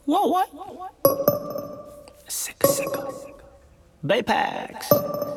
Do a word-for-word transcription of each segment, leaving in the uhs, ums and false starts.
What, what? Sick, sick. Baypax.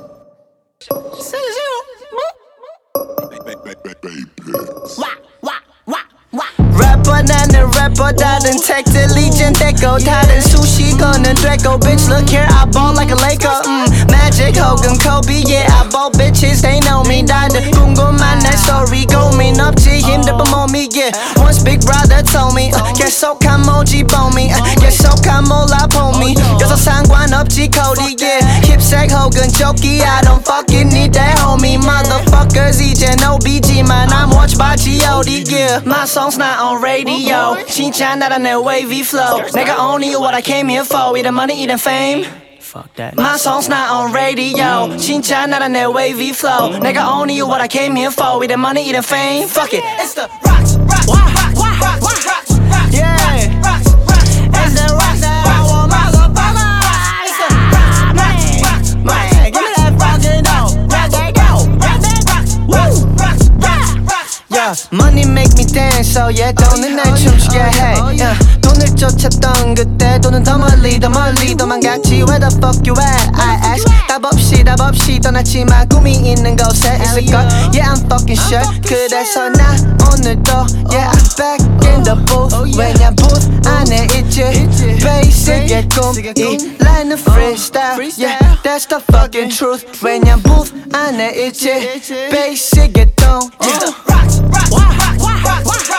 래퍼 나는 래퍼 다른 택들 이젠 떼고 다른 수시 거는 됐고 Bitch look here I ball like a Laker mm, Magic 혹은 Kobe yeah I ball bitches they know me 다들 궁금한 내 story 고민 없지 힘들 뻔 몸이 yeah Once big brother told me uh, 계속한 모지 봄이 uh, 계속한 몰라 봄이 여서 상관없지 Cody yeah 힙색 혹은 조끼 I don't fucking need that homie Motherfuckers 이젠 오비지만 I'm watched by G O D yeah My song's not on radio 진짜 나란 내 wavy flow 내가 only what I came here for eating money eating fame Fuck that. My song's not on radio 진짜 나란 내 wavy flow 내가 only what I came here for eating money eating fame Fuck it It's the rocks rocks rocks rocks rocks rocks yeah rocks rocks It's the rocks that I want motherfucker It's the rocks rocks rocks rocks Give me that fucking dough Let that go Let that rocks rocks rocks rocks rocks Yeah money make me dance so yeah 돈은 날 춤추게 해 yeah 돈을 쫓았던 그때 돈은 더 멀리 더 멀리 도망갔지 Where the fuck you at I ask 답 없이 답 없이 떠났지만 꿈이 있는 곳에 있을걸 Yeah I'm fucking sure 그래서 나 오늘도 Yeah I'm back in the booth 왜냐 booth 안에 있지 Basic의 꿈이 라인은 freestyle Yeah that's the fucking truth 왜냐 booth 안에 있지 Basic의 똥 Yeah rocks rocks rocks rocks rocks